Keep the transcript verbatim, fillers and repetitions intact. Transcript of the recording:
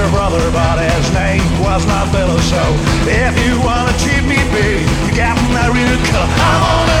your brother, but his name was not Billy. So if you wanna treat me, baby, you got my real color. I'm on